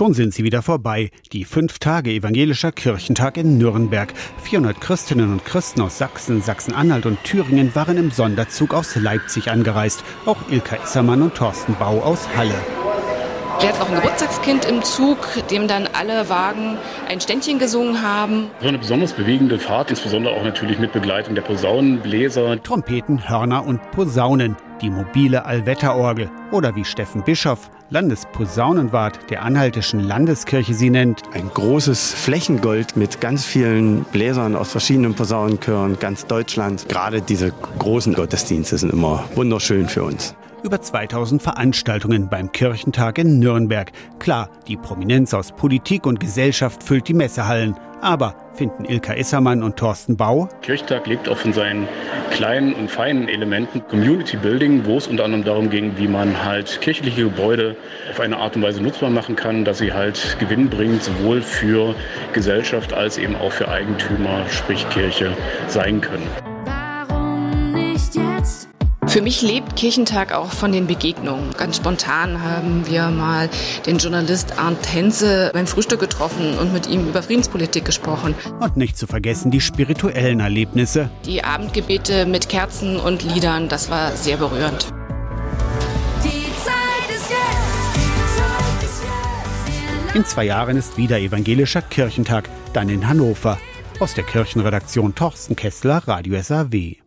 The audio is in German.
Schon sind sie wieder vorbei, die 5 Tage evangelischer Kirchentag in Nürnberg. 400 Christinnen und Christen aus Sachsen, Sachsen-Anhalt und Thüringen waren im Sonderzug aus Leipzig angereist. Auch Ilka Issermann und Thorsten Bau aus Halle. Wir hatten auch ein Geburtstagskind im Zug, dem dann alle Wagen ein Ständchen gesungen haben. So eine besonders bewegende Fahrt, insbesondere auch natürlich mit Begleitung der Posaunenbläser. Trompeten, Hörner und Posaunen, die mobile Allwetterorgel. Oder wie Steffen Bischoff, Landesposaunenwart der Anhaltischen Landeskirche, sie nennt. Ein großes Flächengold mit ganz vielen Bläsern aus verschiedenen Posaunenchören, ganz Deutschland. Gerade diese großen Gottesdienste sind immer wunderschön für uns. Über 2000 Veranstaltungen beim Kirchentag in Nürnberg. Klar, die Prominenz aus Politik und Gesellschaft füllt die Messehallen. Aber, finden Ilka Issermann und Thorsten Bau, Kirchtag lebt auch von seinen kleinen und feinen Elementen. Community Building, wo es unter anderem darum ging, wie man halt kirchliche Gebäude auf eine Art und Weise nutzbar machen kann, dass sie halt gewinnbringend sowohl für Gesellschaft als eben auch für Eigentümer, sprich Kirche, sein können. Für mich lebt Kirchentag auch von den Begegnungen. Ganz spontan haben wir mal den Journalist Arndt Henze beim Frühstück getroffen und mit ihm über Friedenspolitik gesprochen. Und nicht zu vergessen die spirituellen Erlebnisse. Die Abendgebete mit Kerzen und Liedern, das war sehr berührend. In 2 Jahren ist wieder evangelischer Kirchentag, dann in Hannover. Aus der Kirchenredaktion Torsten Kessler, Radio SAW.